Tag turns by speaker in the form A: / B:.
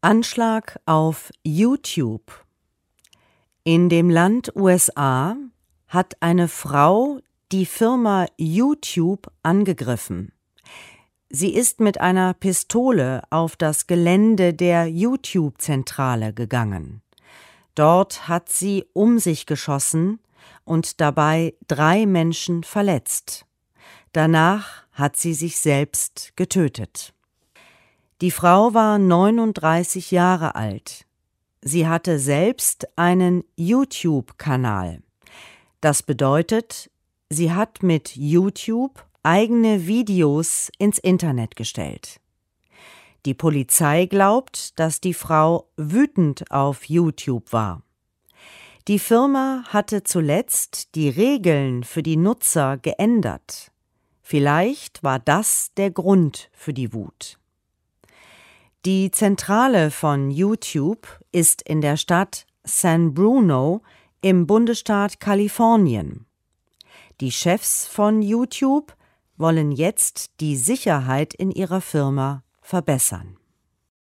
A: Anschlag auf YouTube. In dem Land USA hat eine Frau die Firma YouTube angegriffen. Sie ist mit einer Pistole auf das Gelände der YouTube-Zentrale gegangen. Dort hat sie um sich geschossen und dabei 3 Menschen verletzt. Danach hat sie sich selbst getötet. Die Frau war 39 Jahre alt. Sie hatte selbst einen YouTube-Kanal. Das bedeutet, sie hat mit YouTube eigene Videos ins Internet gestellt. Die Polizei glaubt, dass die Frau wütend auf YouTube war. Die Firma hatte zuletzt die Regeln für die Nutzer geändert. Vielleicht war das der Grund für die Wut. Die Zentrale von YouTube ist in der Stadt San Bruno im Bundesstaat Kalifornien. Die Chefs von YouTube wollen jetzt die Sicherheit in ihrer Firma verbessern.